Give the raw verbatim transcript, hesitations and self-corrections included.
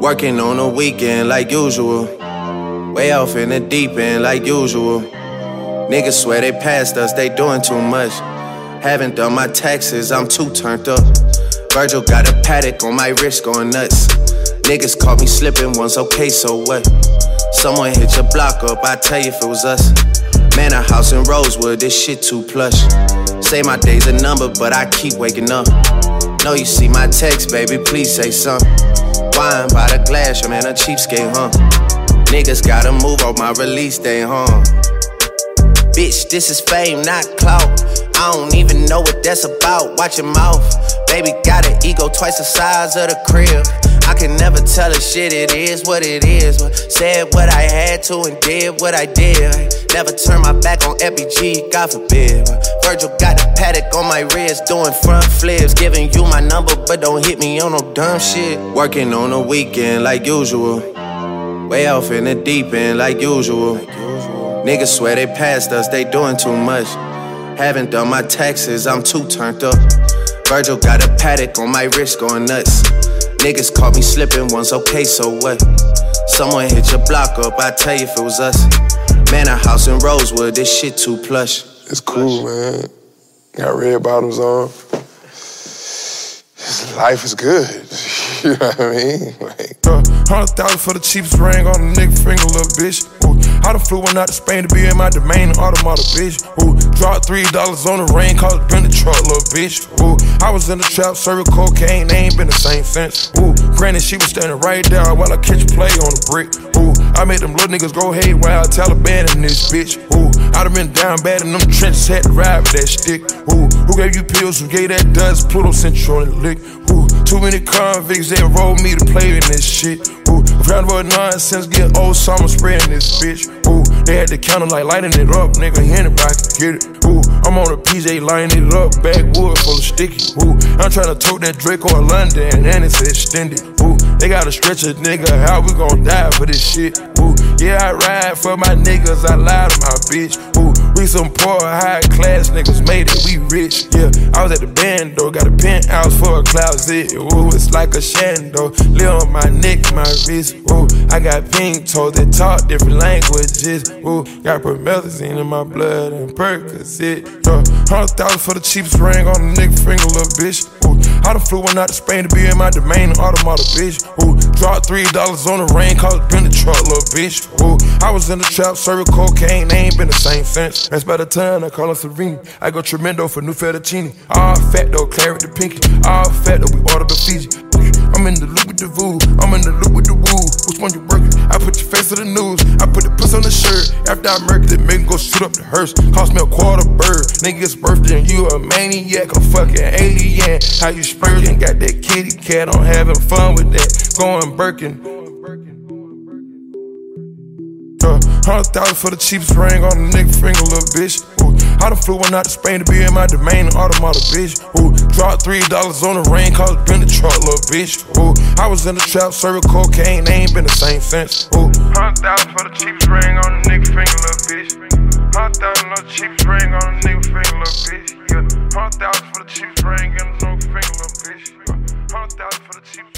Working on the weekend like usual. Way off in the deep end like usual. Niggas swear they passed us, they doing too much. Haven't done my taxes, I'm too turned up. Virgil got a paddock on my wrist going nuts. Niggas caught me slipping once, okay, so what? Someone hit your block up, I tell you if it was us. Man, a house in Rosewood, this shit too plush. Say my day's a number, but I keep waking up. Know you see my text, baby, please say something. Wine by the glass, your man a cheapskate, huh? Niggas gotta move on my release day, huh? Bitch, this is fame, not clout. I don't even know what that's about, watch your mouth. Baby got an ego twice the size of the crib. I can never tell a shit, it is what it is. Said what I had to and did what I did. Never turn my back on F B G, God forbid. Virgil got a paddock on my wrist, doing front flips. Giving you my number, but don't hit me on no dumb shit. Working on the weekend like usual. Way off in the deep end like usual. Niggas swear they passed us, they doing too much. Haven't done my taxes, I'm too turned up. Virgil got a paddock on my wrist going nuts. Niggas caught me slipping once, okay, so what? Someone hit your block up, I tell you if it was us. Man, a house in Rosewood, this shit too plush. It's cool, man. Got red bottoms on. Life is good. You know what I mean? Like, uh, Hundred thousand for the cheapest ring on a nigga finger, little bitch. Ooh, I done flew one out to Spain to be in my domain, automata, bitch. Ooh, dropped three dollars on the rain, cause it been the truck, little bitch. Ooh, I was in the trap, serving cocaine, they ain't been the same since. Ooh, granted, she was standing right there while I catch a play on the brick. Ooh, I made them little niggas go haywire, Taliban in this bitch. Ooh, I done been down bad in them trenches, had to ride with that stick. Ooh, who gave you pills, who gave that dust, Pluto sent you on the lick. Ooh, too many convicts, they enrolled me to play in this shit. Ooh, round about nonsense, get old summer spreading this bitch. Ooh, they had the counter like lighting it up, nigga, anybody can get it. Ooh, I'm on a P J lining it up, backwood full of sticky. Ooh, I'm tryna tote that Draco or London, and it's extended. Ooh, they gotta stretch a nigga, how we gon' die for this shit? Ooh, yeah, I ride for my niggas, I lie to my bitch. Ooh, we some poor, high class niggas, made it, we rich. Yeah, I was at the band though, got a penthouse for a closet. Ooh, it's like a shando, live on my neck, my wrist. Ooh, I got pink toes that talk different languages. Ooh, got promethazine in my blood and Percocet. Uh, Hundred thousand for the cheapest ring on a nigga finger, little bitch. Ooh, I done flew one out to Spain to be in my domain, automata, bitch. Ooh, dropped three dollars on the rain, cause it been the truck, little bitch. Ooh, I was in the trap, serving cocaine, they ain't been the same since. That's by the time I call her Serene. I go tremendo for new fettuccine. All fat though, claret the pinky. All fat though, we ordered the Fiji. I'm in the loop with the voo, I'm in the loop with the woo. Which one you working? I put your face on the news, I put the puss on the shirt. After I murked it, make him go shoot up the hearse. Cost me a quarter bird. Nigga's birthday and you a maniac, a fucking alien. How you spurting? Got that kitty cat, I'm having fun with that. Going Birkin. Uh, Hundred thousand for the cheapest ring on a nigga finger, little bitch. Ooh, I done flew one out to Spain to be in my domain, automata, bitch. Ooh, dropped three dollars on the rain, cause it been the truck, little bitch. Ooh, I was in the trap, serving cocaine, they ain't been the same since. Ooh, hundred thousand for the cheapest ring on a nigga finger, little bitch. Hundred thousand for the cheapest ring on a nigga finger, little bitch. Yeah, hundred thousand for the cheapest ring on a nigga finger, little bitch. Hundred thousand for the cheapest.